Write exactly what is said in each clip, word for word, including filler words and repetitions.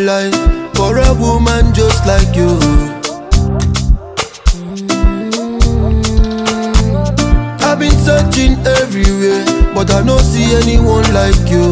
life for a woman just like you. I've been searching everywhere, but I don't see anyone like you.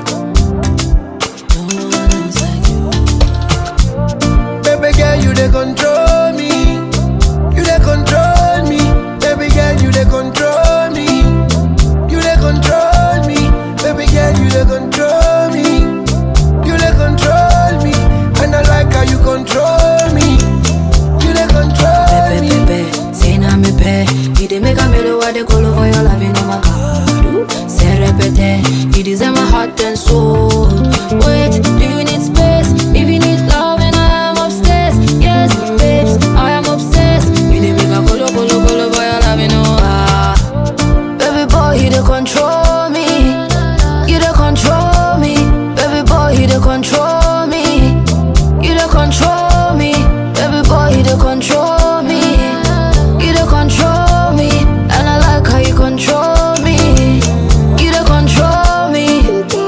Baby girl, you they control me. You they control me. Baby girl, you they control me. You they control me. Baby girl, you they control me. You they control me. And I like how you control me. You they control me. Pepe, pepe, say na me pe. You dey make a melody what they call over your love, you know my God. Say repete, you deserve my heart and soul. Wait, do you need space? If you need love and I am upstairs, yes, babes, I am obsessed. You dey make a colo colo colo over your love, you know ah. Baby boy, you dey control me. You dey control me. Baby boy, you dey control me. You dey control me. Baby boy, you dey control me. You dey control me. And I like how you control me. You dey control me.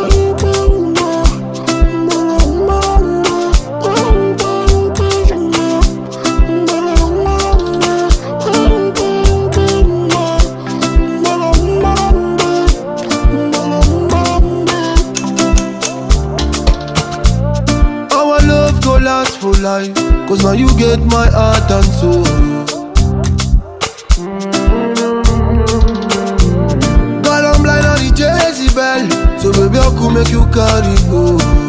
Our love go last for life, cause now you get my heart and soul. God, I'm blind on the Jezebel, so baby I could make you carry go.